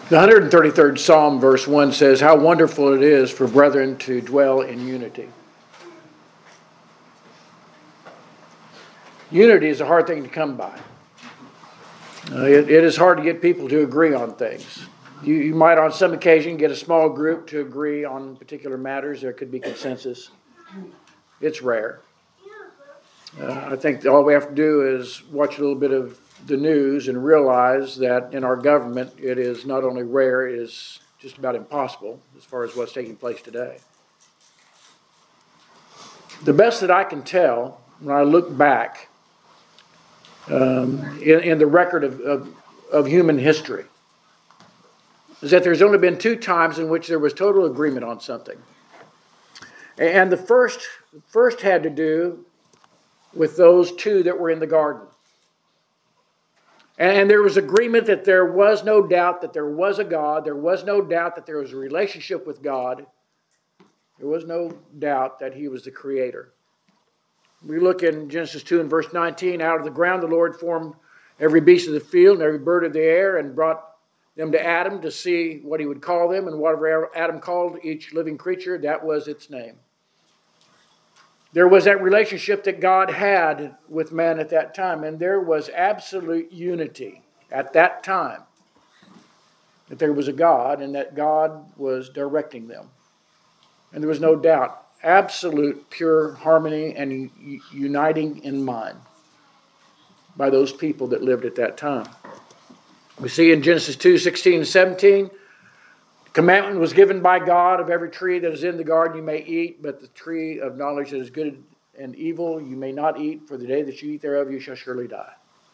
The 133rd Psalm, verse 1 says, "How wonderful it is for brethren to dwell in unity." Unity is a hard thing to come by. It is hard to get people to agree on things. You might on some occasion get a small group to agree on particular matters. There could be consensus. It's rare. I think all we have to do is watch a little bit of the news and realize that in our government it is not only rare, it is just about impossible as far as what's taking place today. The best that I can tell when I look back in the record of human history is that there's only been 2 times in which there was total agreement on something. And the first had to do with those 2 that were in the garden. And there was agreement that there was no doubt that there was a God. There was no doubt that there was a relationship with God. There was no doubt that He was the Creator. We look in Genesis 2 and verse 19, "Out of the ground the Lord formed every beast of the field and every bird of the air and brought them to Adam to see what he would call them. And whatever Adam called each living creature, that was its name." There was that relationship that God had with man at that time, and there was absolute unity at that time that there was a God and that God was directing them. And there was no doubt, absolute pure harmony and uniting in mind by those people that lived at that time. We see in Genesis 2, 16 and 17, commandment was given by God, "Of every tree that is in the garden you may eat, but the tree of knowledge that is good and evil you may not eat, for the day that you eat thereof you shall surely die."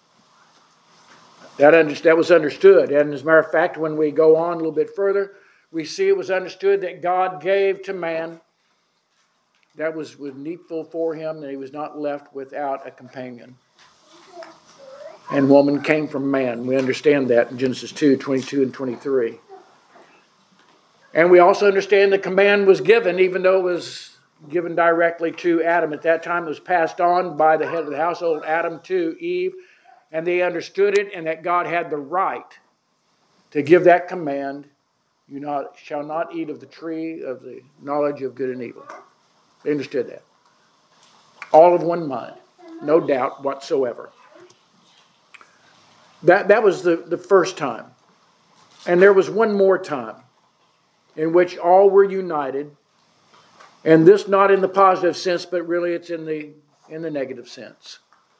That was understood. And as a matter of fact, when we go on a little bit further, we see it was understood that God gave to man that was needful for him, and he was not left without a companion. And woman came from man. We understand that in Genesis 2, 22 and 23. And we also understand the command was given, even though it was given directly to Adam. At that time, it was passed on by the head of the household, Adam, to Eve. And they understood it, and that God had the right to give that command, "You shall not eat of the tree of the knowledge of good and evil." They understood that. All of one mind, no doubt whatsoever. That was the first time. And there was one more time in which all were united, and this not in the positive sense, but really it's in the negative sense.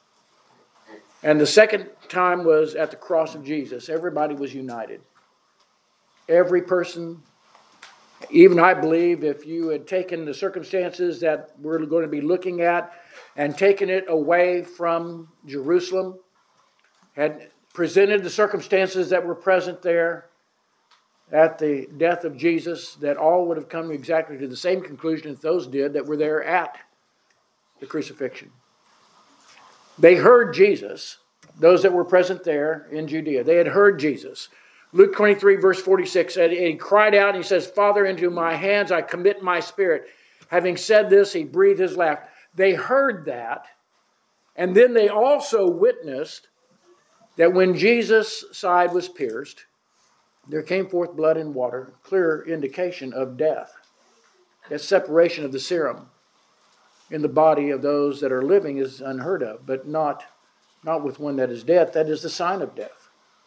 And the second time was at the cross of Jesus. Everybody was united. Every person, even I believe, if you had taken the circumstances that we're going to be looking at and taken it away from Jerusalem, had presented the circumstances that were present there at the death of Jesus, that all would have come exactly to the same conclusion as those did that were there at the crucifixion. They heard Jesus, those that were present there in Judea. They had heard Jesus. Luke 23, verse 46 said, and he cried out and he says, "Father, into my hands I commit my spirit." Having said this, he breathed his last. They heard that, and then they also witnessed that when Jesus' side was pierced, there came forth blood and water, clear indication of death. That separation of the serum in the body of those that are living is unheard of, but not with one that is dead. That is the sign of death.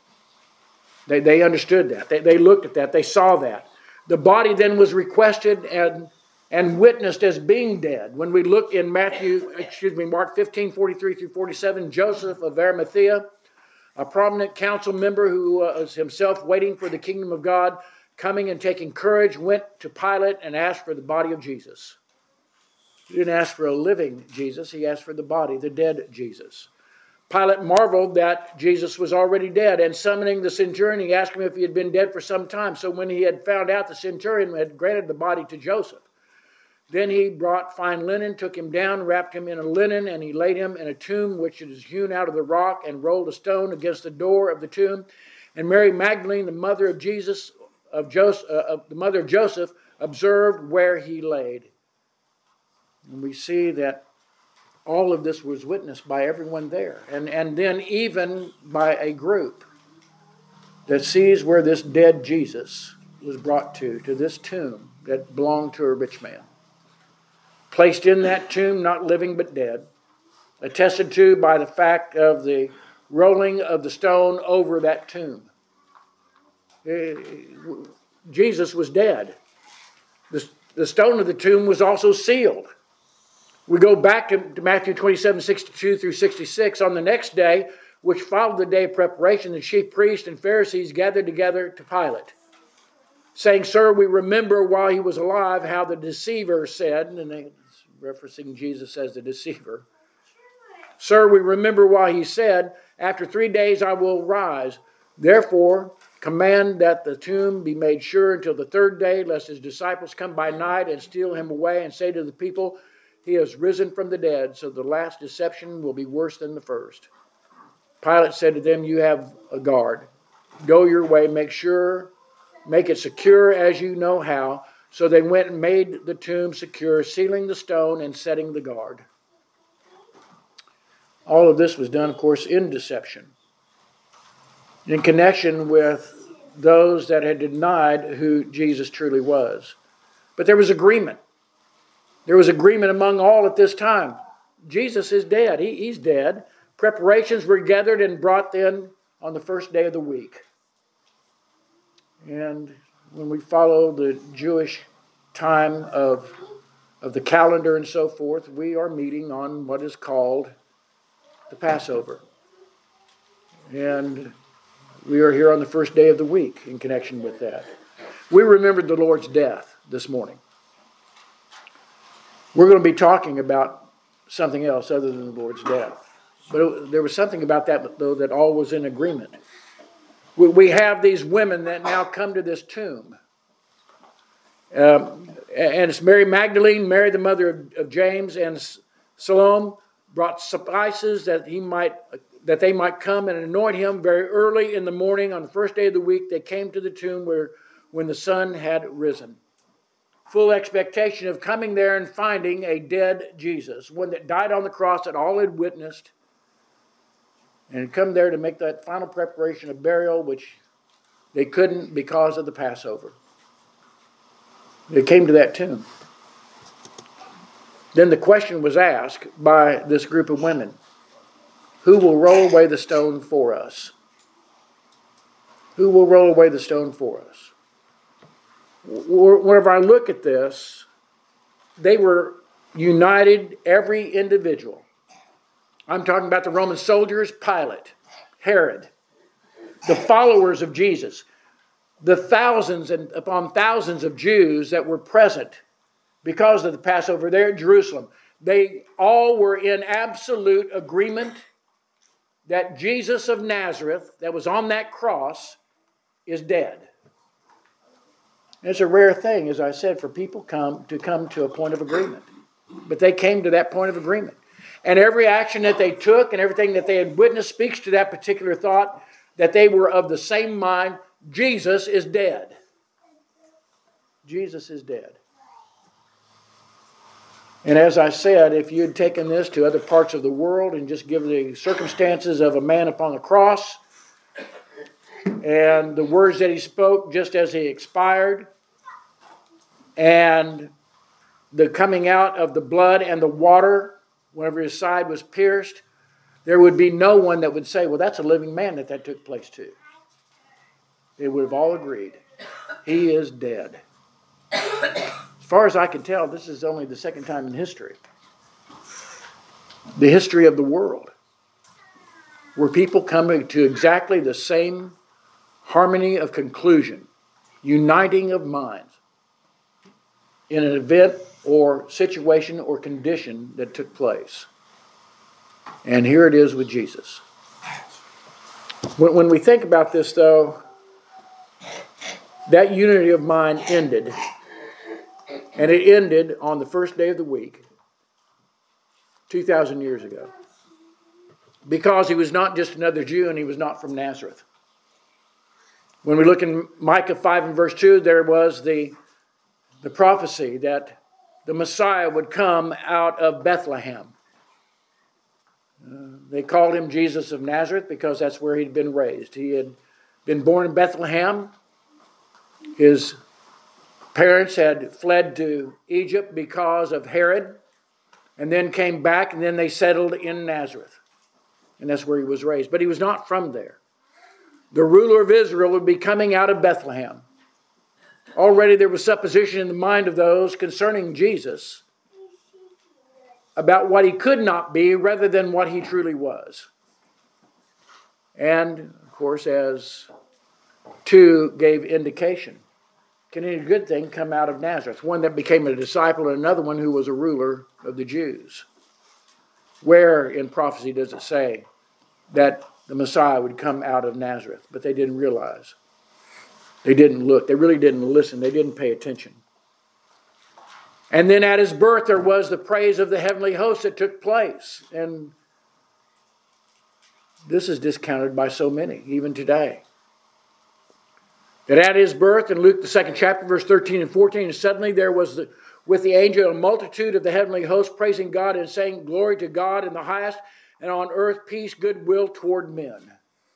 They understood that. They looked at that. They saw that. The body then was requested and witnessed as being dead. When we look in Mark 15, 43 through 47, Joseph of Arimathea, a prominent council member who was himself waiting for the kingdom of God, coming and taking courage, went to Pilate and asked for the body of Jesus. He didn't ask for a living Jesus. He asked for the body, the dead Jesus. Pilate marveled that Jesus was already dead, and summoning the centurion, he asked him if he had been dead for some time. So when he had found out the centurion had granted the body to Joseph, then he brought fine linen, took him down, wrapped him in a linen, and he laid him in a tomb which is hewn out of the rock, and rolled a stone against the door of the tomb. And Mary Magdalene, the mother of Joseph, observed where he laid. And we see that all of this was witnessed by everyone there, and then even by a group that sees where this dead Jesus was brought to this tomb that belonged to a rich man. Placed in that tomb, not living but dead, attested to by the fact of the rolling of the stone over that tomb. Jesus was dead. The stone of the tomb was also sealed. We go back to Matthew 27:62 through 66. On the next day, which followed the day of preparation, the chief priests and Pharisees gathered together to Pilate, saying, "Sir, we remember while he was alive how the deceiver said," and they referencing Jesus as the deceiver, "Sir, we remember why he said, 'After 3 days I will rise.' Therefore, command that the tomb be made sure until the third day, lest his disciples come by night and steal him away and say to the people, 'He has risen from the dead,' so the last deception will be worse than the first." Pilate said to them, "You have a guard. Go your way, make it secure as you know how." So they went and made the tomb secure, sealing the stone and setting the guard. All of this was done, of course, in deception, in connection with those that had denied who Jesus truly was. But there was agreement. There was agreement among all at this time. Jesus is dead. He's dead. Preparations were gathered and brought in on the first day of the week. And when we follow the Jewish time of the calendar and so forth, we are meeting on what is called the Passover. And we are here on the first day of the week in connection with that. We remembered the Lord's death this morning. We're going to be talking about something else other than the Lord's death. But there was something about that, though, that all was in agreement. We have these women that now come to this tomb. And it's Mary Magdalene, Mary the mother of James, and Salome brought spices that they might come and anoint him. Very early in the morning on the first day of the week, they came to the tomb when the sun had risen. Full expectation of coming there and finding a dead Jesus, one that died on the cross that all had witnessed, and come there to make that final preparation of burial, which they couldn't because of the Passover. They came to that tomb. Then the question was asked by this group of women, who will roll away the stone for us? Who will roll away the stone for us? Whenever I look at this, they were united, every individual. I'm talking about the Roman soldiers, Pilate, Herod, the followers of Jesus, the thousands and upon thousands of Jews that were present because of the Passover there at Jerusalem. They all were in absolute agreement that Jesus of Nazareth, that was on that cross, is dead. And it's a rare thing, as I said, for people to come to a point of agreement. But they came to that point of agreement. And every action that they took and everything that they had witnessed speaks to that particular thought, that they were of the same mind. Jesus is dead. Jesus is dead. And as I said, if you had taken this to other parts of the world and just give the circumstances of a man upon the cross and the words that he spoke just as he expired and the coming out of the blood and the water whenever his side was pierced, there would be no one that would say, well, that's a living man that took place to. They would have all agreed. He is dead. As far as I can tell, this is only the second time in history. The history of the world. Where people come to exactly the same harmony of conclusion, uniting of minds in an event or situation or condition that took place. And here it is with Jesus. When we think about this, though, that unity of mind ended. And it ended on the first day of the week, 2,000 years ago. Because he was not just another Jew and he was not from Nazareth. When we look in Micah 5 and verse 2, there was the prophecy that the Messiah would come out of Bethlehem. They called him Jesus of Nazareth because that's where he'd been raised. He had been born in Bethlehem. His parents had fled to Egypt because of Herod, and then came back, and then they settled in Nazareth. And that's where he was raised. But he was not from there. The ruler of Israel would be coming out of Bethlehem. Already there was supposition in the mind of those concerning Jesus about what he could not be rather than what he truly was. And, of course, as 2 gave indication, can any good thing come out of Nazareth? One that became a disciple and another one who was a ruler of the Jews. Where in prophecy does it say that the Messiah would come out of Nazareth? But they didn't realize. They didn't look. They really didn't listen. They didn't pay attention. And then at his birth there was the praise of the heavenly host that took place. And this is discounted by so many, even today. That at his birth, in Luke the 2nd chapter, verse 13 and 14, and suddenly there was with the angel a multitude of the heavenly host praising God and saying, "Glory to God in the highest, and on earth peace, goodwill toward men."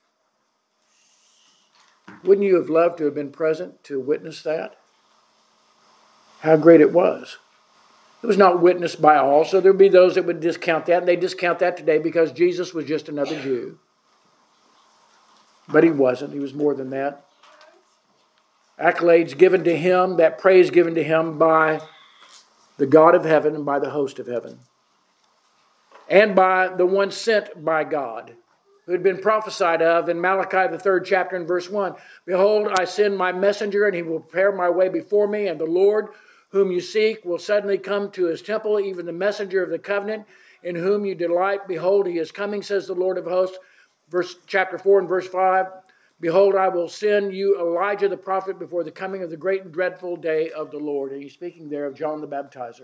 Wouldn't you have loved to have been present to witness that? How great it was. It was not witnessed by all, so there would be those that would discount that, and they discount that today because Jesus was just another Jew. But he wasn't. He was more than that. Accolades given to him, that praise given to him by the God of heaven and by the host of heaven. And by the one sent by God, who had been prophesied of in Malachi the 3rd chapter and verse 1. "Behold, I send my messenger, and he will prepare my way before me, and the Lord whom you seek will suddenly come to his temple, even the messenger of the covenant, in whom you delight. Behold, he is coming, says the Lord of hosts." Chapter 4 and verse 5. "Behold, I will send you Elijah the prophet before the coming of the great and dreadful day of the Lord." And he's speaking there of John the Baptizer.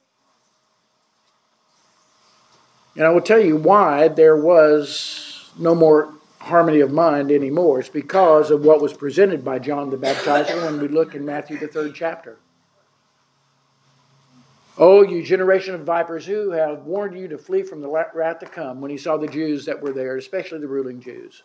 And I will tell you why there was no more harmony of mind anymore. It's because of what was presented by John the Baptizer when we look in Matthew the 3rd chapter. "Oh, you generation of vipers, who have warned you to flee from the wrath to come," when he saw the Jews that were there, especially the ruling Jews.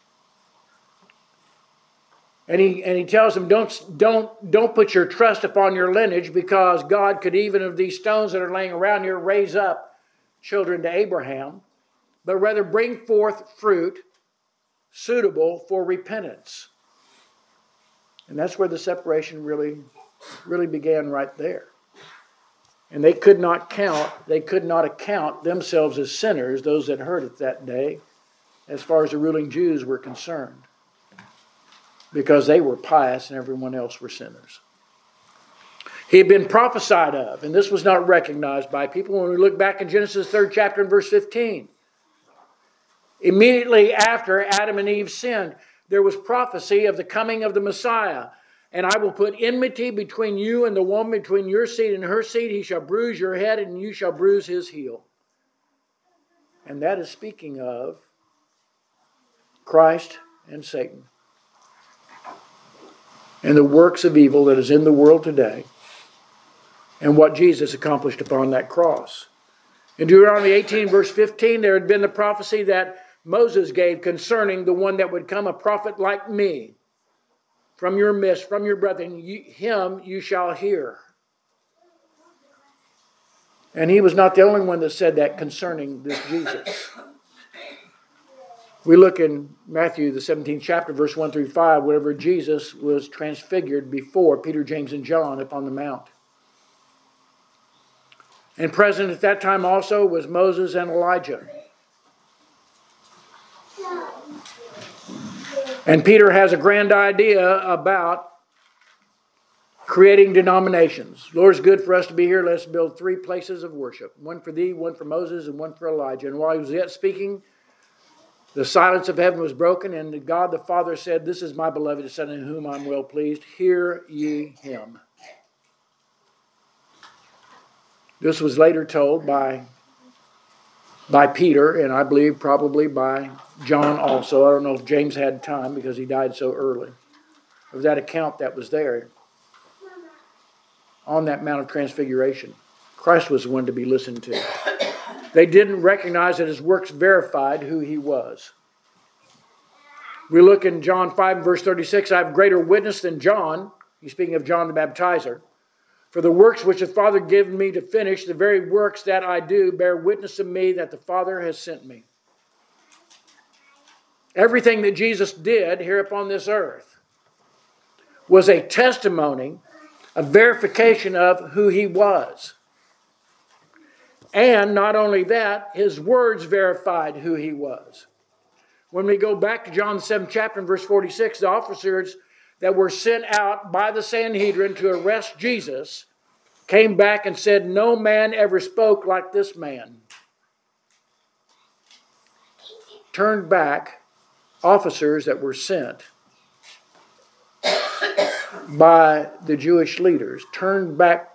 And he tells them, don't put your trust upon your lineage, because God could even of these stones that are laying around here raise up children to Abraham, but rather bring forth fruit suitable for repentance. And that's where the separation really began right there. And they could not account themselves as sinners, those that heard it that day, as far as the ruling Jews were concerned, because they were pious and everyone else were sinners. He had been prophesied of, and this was not recognized by people. When we look back in Genesis 3rd chapter and verse 15, immediately after Adam and Eve sinned, there was prophecy of the coming of the Messiah. "And I will put enmity between you and the woman, between your seed and her seed. He shall bruise your head, and you shall bruise his heel." And that is speaking of Christ and Satan and the works of evil that is in the world today, and what Jesus accomplished upon that cross. In Deuteronomy 18 verse 15, there had been the prophecy that Moses gave concerning the one that would come, "A prophet like me from your midst, from your brethren, him you shall hear." And he was not the only one that said that concerning this Jesus. We look in Matthew the 17th chapter, verse 1 through 5, wherever Jesus was transfigured before Peter, James, and John upon the mount. And present at that time also was Moses and Elijah. And Peter has a grand idea about creating denominations. "Lord, it's good for us to be here. Let's build 3 places of worship. One for thee, one for Moses, and one for Elijah." And while he was yet speaking, the silence of heaven was broken, and God the Father said, "This is my beloved Son, in whom I'm well pleased. Hear ye him." This was later told by Peter, and I believe probably by John also. I don't know if James had time because he died so early. Of that account that was there on that Mount of Transfiguration. Christ was the one to be listened to. They didn't recognize that his works verified who he was. We look in John 5, verse 36, I have greater witness than John. He's speaking of John the Baptizer. For the works which the Father given me to finish, the very works that I do, bear witness of me that the Father has sent me. Everything that Jesus did here upon this earth was a testimony, a verification of who he was. And not only that, his words verified who he was. When we go back to John the 7th chapter and verse 46, the officers that were sent out by the Sanhedrin to arrest Jesus came back and said, no man ever spoke like this man. Turned back officers that were sent by the Jewish leaders, turned back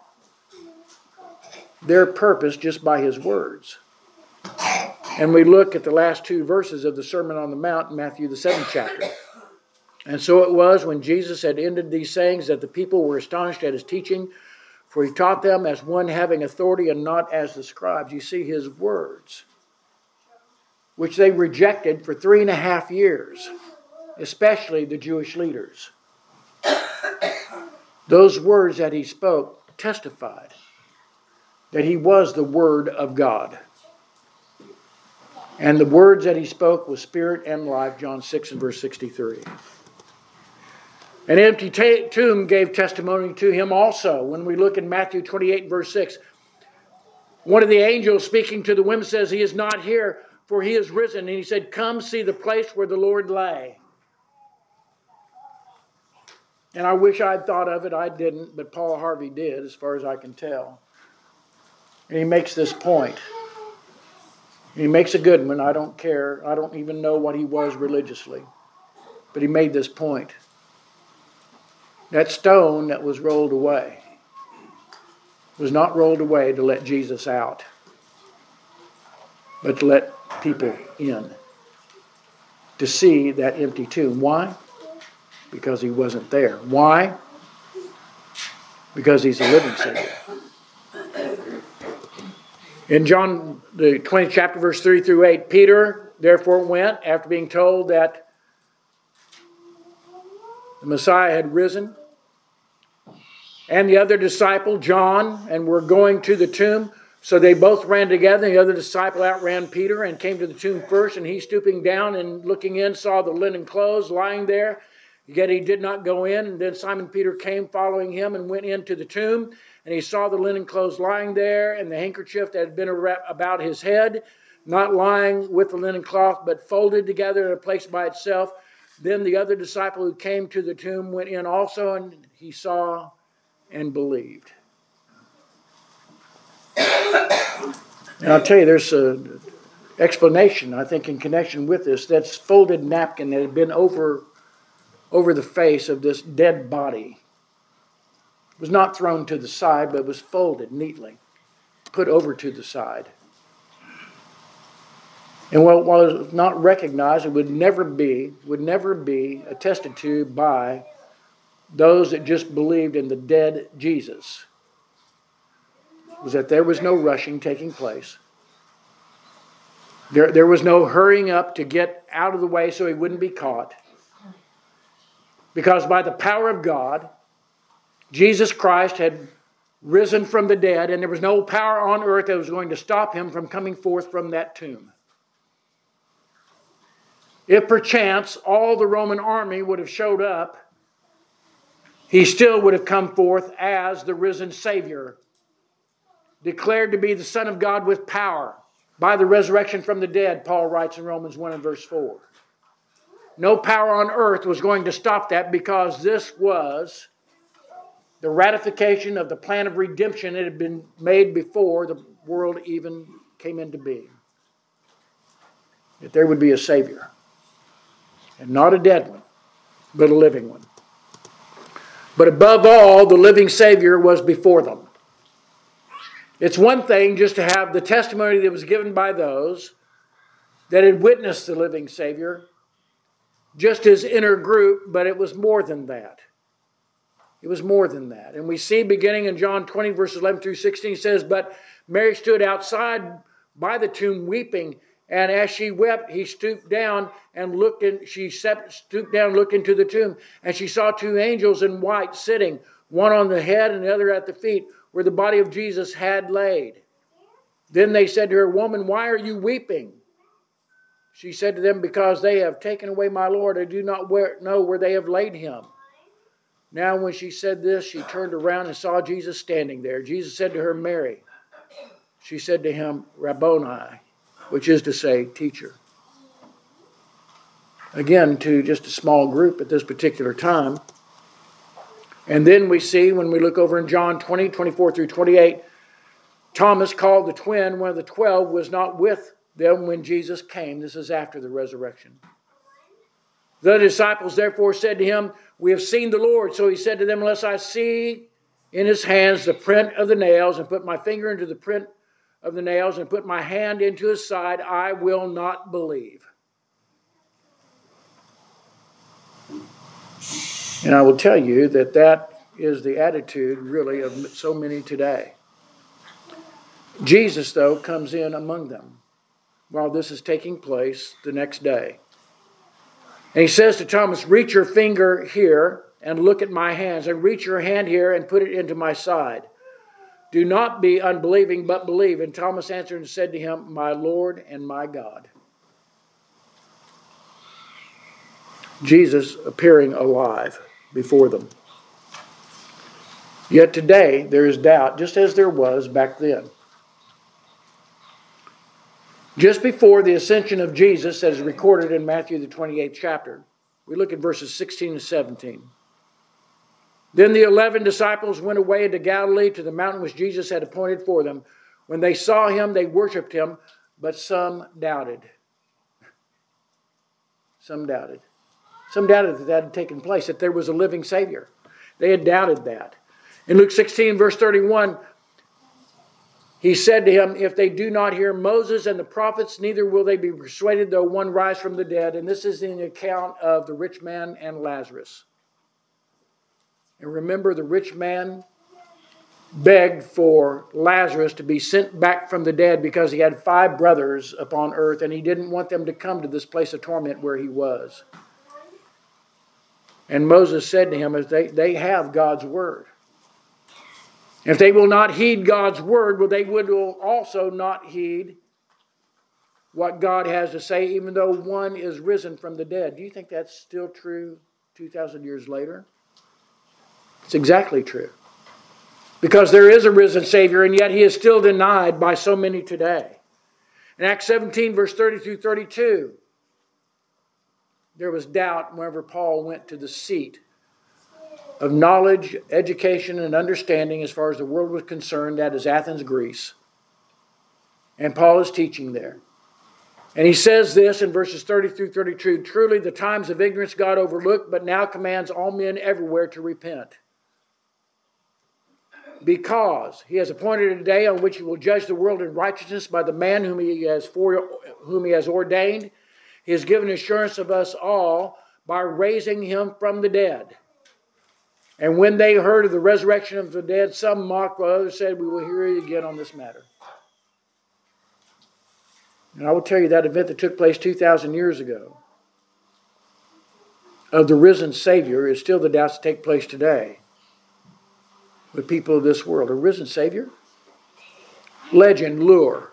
their purpose just by his words. And we look at the last two verses of the Sermon on the Mount in Matthew the 7th chapter. And so it was when Jesus had ended these sayings that the people were astonished at his teaching, for he taught them as one having authority and not as the scribes. You see, his words, which they rejected for 3.5 years, especially the Jewish leaders. Those words that he spoke testified that he was the Word of God. And the words that he spoke was spirit and life, John 6 and verse 63. An empty tomb gave testimony to him also. When we look in Matthew 28 verse 6, one of the angels speaking to the women says, he is not here, for he is risen. And he said, come see the place where the Lord lay. And I wish I'd thought of it. I didn't, but Paul Harvey did, as far as I can tell. And he makes this point. He makes a good one. I don't care. I don't even know what he was religiously. But he made this point. That stone that was rolled away was not rolled away to let Jesus out, but to let people in, to see that empty tomb. Why? Because he wasn't there. Why? Because he's a living Savior. In John, the 20th chapter, verse 3 through 8, Peter therefore went, after being told that the Messiah had risen, and the other disciple, John, and were going to the tomb. So they both ran together. The other disciple outran Peter and came to the tomb first, and he, stooping down and looking in, saw the linen clothes lying there. Yet he did not go in. And then Simon Peter came following him and went into the tomb. And he saw the linen clothes lying there, and the handkerchief that had been about his head, not lying with the linen cloth, but folded together in a place by itself. Then the other disciple who came to the tomb went in also, and he saw and believed. And I'll tell you, there's an explanation, I think, in connection with this. That's folded napkin that had been over the face of this dead body. It was not thrown to the side, but was folded neatly, put over to the side. And while it was not recognized, it would never be attested to by those that just believed in the dead Jesus, was that there was no rushing taking place. There was no hurrying up to get out of the way so he wouldn't be caught. Because by the power of God, Jesus Christ had risen from the dead, and there was no power on earth that was going to stop him from coming forth from that tomb. If perchance all the Roman army would have showed up, he still would have come forth as the risen Savior, declared to be the Son of God with power by the resurrection from the dead, Paul writes in Romans 1 and verse 4. No power on earth was going to stop that, because this was the ratification of the plan of redemption that had been made before the world even came into being. That there would be a Savior. And not a dead one, but a living one. But above all, the living Savior was before them. It's one thing just to have the testimony that was given by those that had witnessed the living Savior, just his inner group, but it was more than that. It was more than that. And we see beginning in John 20, verses 11 through 16, says, but Mary stood outside by the tomb weeping. And as she wept, he stooped down and looked in. Stooped down, looked into the tomb, and she saw two angels in white sitting, one on the head and the other at the feet, where the body of Jesus had laid. Then they said to her, "Woman, why are you weeping?" She said to them, "Because they have taken away my Lord. I do not know where they have laid him." Now when she said this, she turned around and saw Jesus standing there. Jesus said to her, "Mary." She said to him, "Rabboni," which is to say, teacher. Again, to just a small group at this particular time. And then we see, when we look over in John 20, 24 through 28, Thomas, called the twin, one of the 12, was not with them when Jesus came. This is after the resurrection. The disciples therefore said to him, "We have seen the Lord." So he said to them, "Unless I see in his hands the print of the nails, and put my finger into the print of the nails, and put my hand into his side, I will not believe." And I will tell you that that is the attitude, really, of so many today. Jesus, though, comes in among them while this is taking place the next day. And he says to Thomas, "Reach your finger here and look at my hands, and reach your hand here and put it into my side. Do not be unbelieving, but believe." And Thomas answered and said to him, "My Lord and my God." Jesus appearing alive before them. Yet today there is doubt, just as there was back then. Just before the ascension of Jesus, as recorded in Matthew the 28th chapter, we look at verses 16 and 17. Then the 11 disciples went away into Galilee to the mountain which Jesus had appointed for them. When they saw him, they worshipped him, but some doubted. Some doubted. Some doubted that had taken place, that there was a living Savior. They had doubted that. In Luke 16, verse 31, he said to him, "If they do not hear Moses and the prophets, neither will they be persuaded though one rise from the dead." And this is in the account of the rich man and Lazarus. And remember, the rich man begged for Lazarus to be sent back from the dead because he had 5 brothers upon earth, and he didn't want them to come to this place of torment where he was. And Moses said to him, they have God's word. If they will not heed God's word, well, they will also not heed what God has to say, even though one is risen from the dead. Do you think that's still true 2,000 years later? It's exactly true. Because there is a risen Savior, and yet he is still denied by so many today. In Acts 17, verse 30 through 32, there was doubt whenever Paul went to the seat of knowledge, education, and understanding as far as the world was concerned. That is Athens, Greece. And Paul is teaching there. And he says this in verses 30 through 32, "Truly the times of ignorance God overlooked, but now commands all men everywhere to repent. Because he has appointed a day on which he will judge the world in righteousness by the man whom he has ordained. He has given assurance of us all by raising him from the dead." And when they heard of the resurrection of the dead, some mocked, while others said, "We will hear you again on this matter." And I will tell you, that event that took place 2,000 years ago of the risen Savior is still the doubts that take place today with people of this world. A risen Savior? Legend, lore,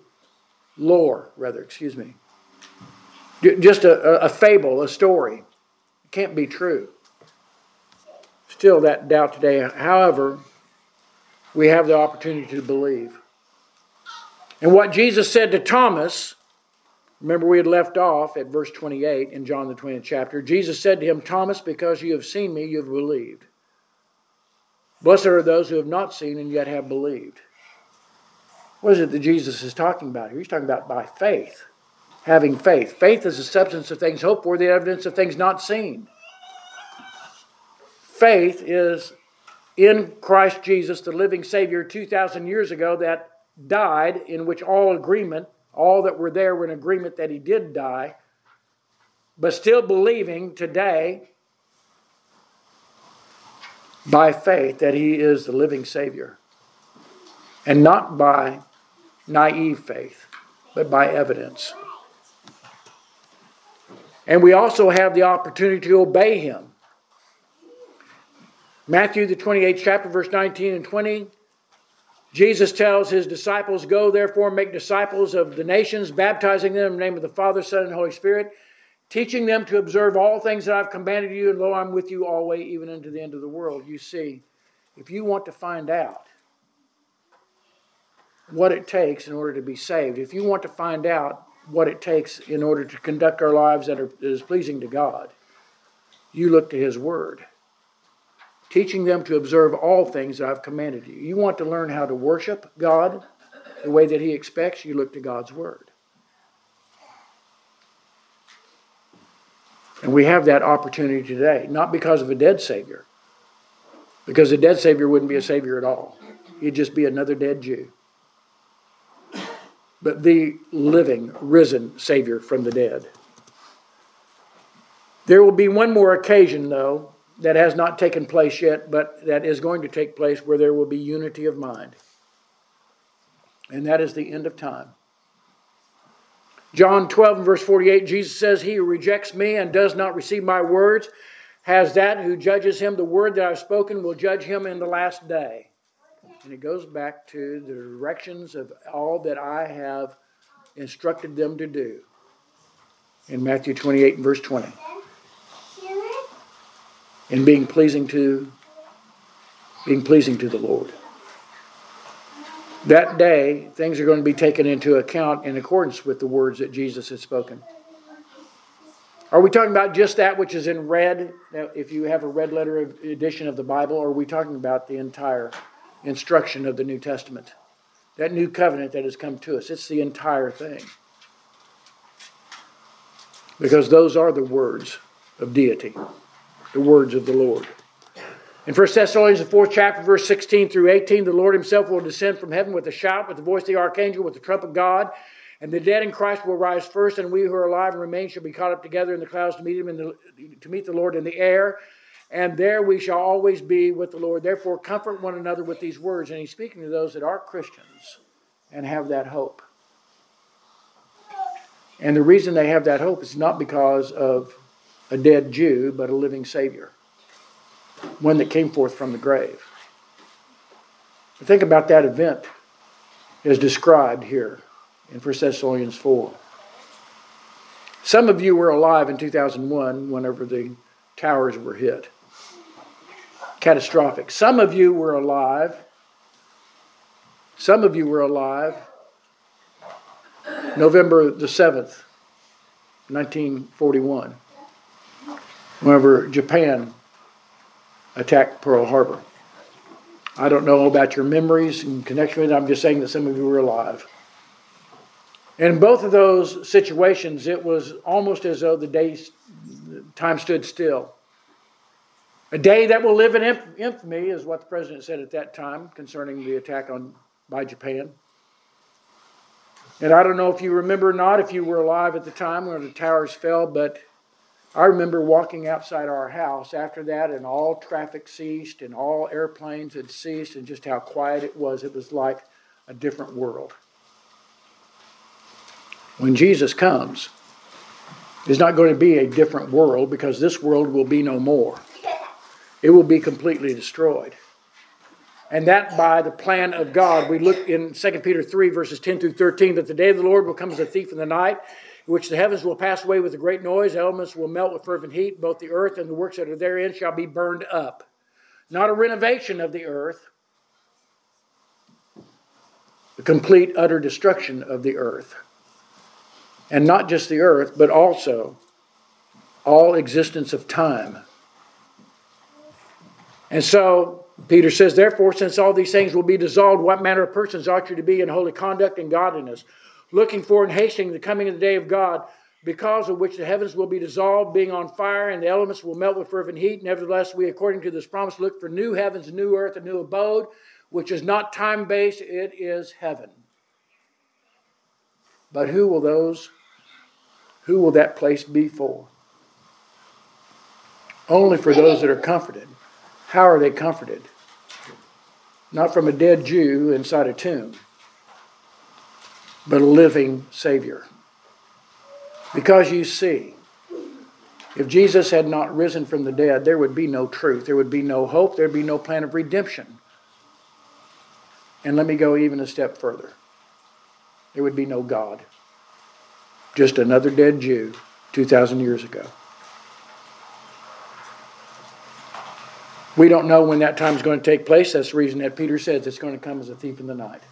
excuse me. Just a fable, a story. It can't be true. Still that doubt today. However, we have the opportunity to believe. And what Jesus said to Thomas, remember we had left off at verse 28 in John the 20th chapter. Jesus said to him, "Thomas, because you have seen me, you have believed. Blessed are those who have not seen and yet have believed." What is it that Jesus is talking about here? He's talking about by faith. Having faith. Faith is the substance of things hoped for, the evidence of things not seen. Faith is in Christ Jesus, the living Savior 2,000 years ago that died, in which all that were there were in agreement that he did die, but still believing today by faith that he is the living Savior. And not by naive faith, but by evidence. And we also have the opportunity to obey him. Matthew, the 28th chapter, verse 19 and 20, Jesus tells his disciples, "Go therefore make disciples of the nations, baptizing them in the name of the Father, Son, and Holy Spirit, teaching them to observe all things that I've commanded you, and lo, I'm with you always, even unto the end of the world." You see, if you want to find out what it takes in order to be saved, if you want to find out what it takes in order to conduct our lives that is pleasing to God, you look to his word. Teaching them to observe all things that I've commanded you. You want to learn how to worship God the way that he expects, you look to God's word. And we have that opportunity today, not because of a dead Savior, because a dead Savior wouldn't be a Savior at all. He'd just be another dead Jew. But the living, risen Savior from the dead. There will be one more occasion, though, that has not taken place yet, but that is going to take place where there will be unity of mind. And that is the end of time. John 12 and verse 48, Jesus says, "He who rejects me and does not receive my words has that who judges him. The word that I've spoken will judge him in the last day." And it goes back to the directions of all that I have instructed them to do in Matthew 28 and verse 20. And being pleasing to the Lord. That day, things are going to be taken into account in accordance with the words that Jesus has spoken. Are we talking about just that which is in red, if you have a red letter edition of the Bible, or are we talking about the entire instruction of the New Testament? That new covenant that has come to us. It's the entire thing. Because those are the words of deity. The words of the Lord. In 1 Thessalonians, the 4th chapter, verse 16 through 18, the Lord himself will descend from heaven with a shout, with the voice of the archangel, with the trump of God, and the dead in Christ will rise first, and we who are alive and remain shall be caught up together in the clouds to meet the Lord in the air, and there we shall always be with the Lord. Therefore, comfort one another with these words. And he's speaking to those that are Christians and have that hope. And the reason they have that hope is not because of a dead Jew, but a living Savior. One that came forth from the grave. But think about that event as described here in 1 Thessalonians 4. Some of you were alive in 2001 whenever the towers were hit. Catastrophic. Some of you were alive November the 7th, 1941. Whenever Japan attacked Pearl Harbor. I don't know about your memories in connection with it. I'm just saying that some of you were alive. And in both of those situations, it was almost as though time stood still. A day that will live in infamy is what the president said at that time concerning the attack by Japan. And I don't know if you remember or not, if you were alive at the time when the towers fell, but I remember walking outside our house after that, and all traffic ceased and all airplanes had ceased, and just how quiet it was. It was like a different world. When Jesus comes, it's not going to be a different world, because this world will be no more. It will be completely destroyed. And that by the plan of God. We look in 2 Peter 3, verses 10 through 13, that the day of the Lord will come as a thief in the night, in which the heavens will pass away with a great noise, the elements will melt with fervent heat, both the earth and the works that are therein shall be burned up. Not a renovation of the earth, the complete, utter destruction of the earth. And not just the earth, but also all existence of time. And so, Peter says, therefore, since all these things will be dissolved, what manner of persons ought you to be in holy conduct and godliness, looking for and hastening the coming of the day of God, because of which the heavens will be dissolved, being on fire, and the elements will melt with fervent heat. Nevertheless, we, according to this promise, look for new heavens, new earth, a new abode, which is not time-based, it is heaven. But who will that place be for? Only for those that are comforted. How are they comforted? Not from a dead Jew inside a tomb, but a living Savior. Because you see, If Jesus had not risen from the dead, there would be no truth. There would be no hope. There would be no plan of redemption. And let me go even a step further. There would be no God. Just another dead Jew 2,000 years ago. We don't know when that time is going to take place. That's the reason that Peter says it's going to come as a thief in the night.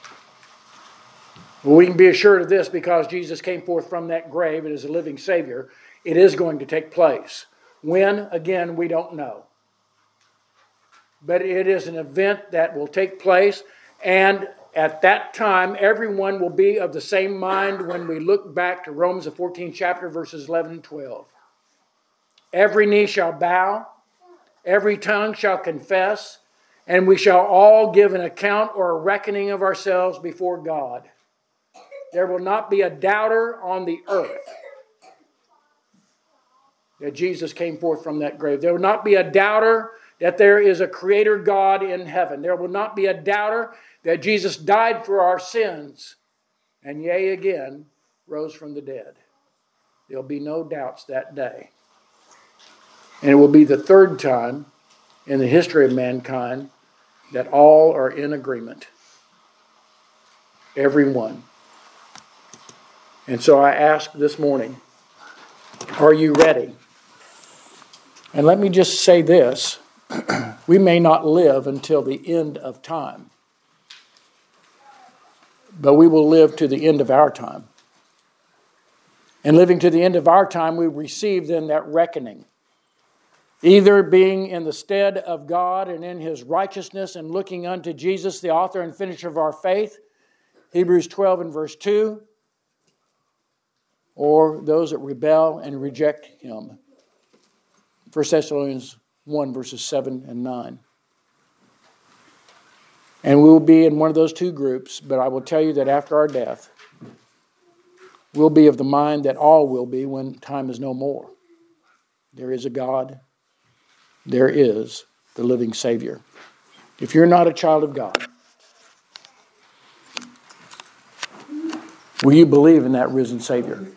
Well, we can be assured of this because Jesus came forth from that grave and is a living Savior. It is going to take place. When, again, we don't know. But it is an event that will take place, and at that time, everyone will be of the same mind when we look back to Romans, the 14th chapter, verses 11 and 12. Every knee shall bow, every tongue shall confess, and we shall all give an account or a reckoning of ourselves before God. There will not be a doubter on the earth that Jesus came forth from that grave. There will not be a doubter that there is a creator God in heaven. There will not be a doubter that Jesus died for our sins and yea again rose from the dead. There will be no doubts that day. And it will be the third time in the history of mankind that all are in agreement. Everyone. And so I ask this morning, are you ready? And let me just say this. We may not live until the end of time, but we will live to the end of our time. And living to the end of our time, we receive then that reckoning. Either being in the stead of God and in His righteousness and looking unto Jesus, the author and finisher of our faith, Hebrews 12 and verse 2, or those that rebel and reject Him. 1 Thessalonians 1 verses 7 and 9. And we will be in one of those two groups, but I will tell you that after our death, we'll be of the mind that all will be when time is no more. There is a God. There is the living Savior. If you're not a child of God, will you believe in that risen Savior?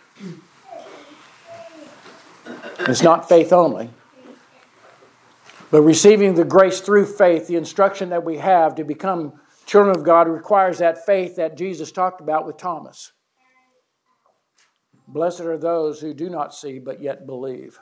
It's not faith only, but receiving the grace through faith, the instruction that we have to become children of God requires that faith that Jesus talked about with Thomas. Blessed are those who do not see but yet believe.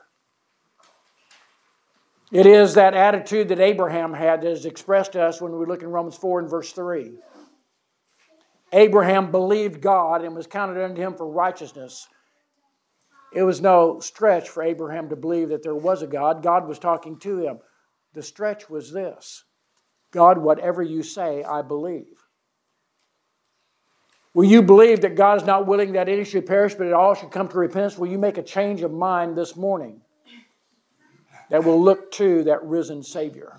It is that attitude that Abraham had that is expressed to us when we look in Romans 4 and verse 3. Abraham believed God and was counted unto him for righteousness. It was no stretch for Abraham to believe that there was a God. God was talking to him. The stretch was this: God, whatever you say, I believe. Will you believe that God is not willing that any should perish, but that all should come to repentance? Will you make a change of mind this morning that will look to that risen Savior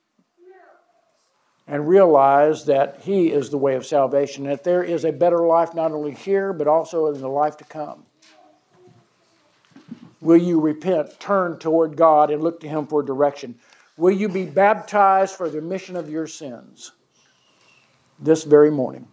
and realize that He is the way of salvation, that there is a better life not only here, but also in the life to come? Will you repent, turn toward God, and look to Him for direction? Will you be baptized for the remission of your sins this very morning?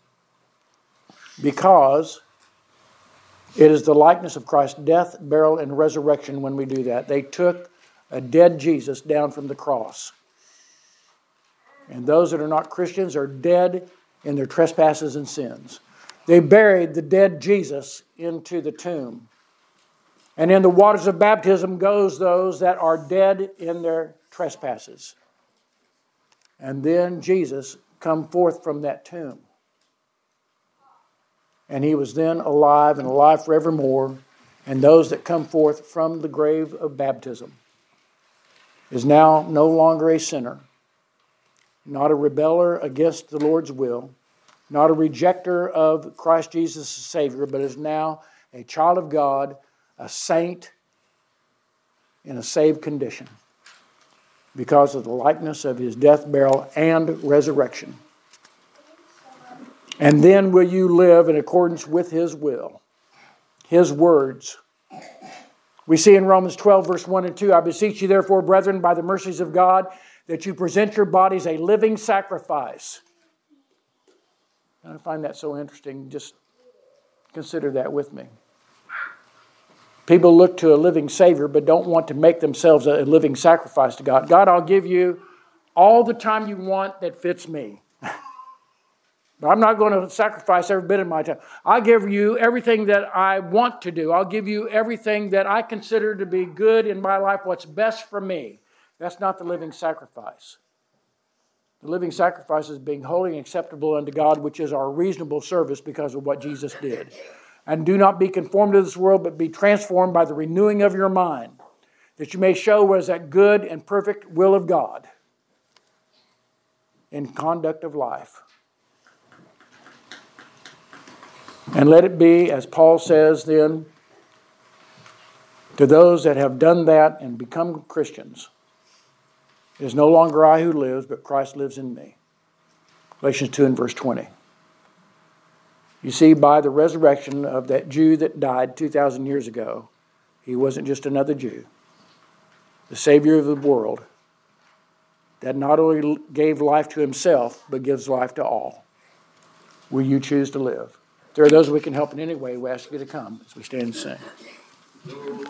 Because it is the likeness of Christ's death, burial, and resurrection when we do that. They took a dead Jesus down from the cross. And those that are not Christians are dead in their trespasses and sins. They buried the dead Jesus into the tomb. And in the waters of baptism goes those that are dead in their trespasses. And then Jesus come forth from that tomb. And He was then alive and alive forevermore. And those that come forth from the grave of baptism is now no longer a sinner, not a rebeller against the Lord's will, not a rejecter of Christ Jesus as Savior, but is now a child of God, a saint in a saved condition because of the likeness of His death, burial, and resurrection. And then will you live in accordance with His will, His words. We see in Romans 12, verse 1 and 2, I beseech you therefore, brethren, by the mercies of God, that you present your bodies a living sacrifice. I find that so interesting. Just consider that with me. People look to a living Savior but don't want to make themselves a living sacrifice to God. God, I'll give you all the time you want that fits me. But I'm not going to sacrifice every bit of my time. I'll give you everything that I want to do. I'll give you everything that I consider to be good in my life, what's best for me. That's not the living sacrifice. The living sacrifice is being holy and acceptable unto God, which is our reasonable service because of what Jesus did. And do not be conformed to this world, but be transformed by the renewing of your mind, that you may show what is that good and perfect will of God in conduct of life. And let it be, as Paul says then, to those that have done that and become Christians, it is no longer I who lives, but Christ lives in me. Galatians 2 and verse 20. You see, by the resurrection of that Jew that died 2,000 years ago, he wasn't just another Jew. The Savior of the world that not only gave life to himself, but gives life to all. Will you choose to live? If there are those we can help in any way, we ask you to come as we stand and sing.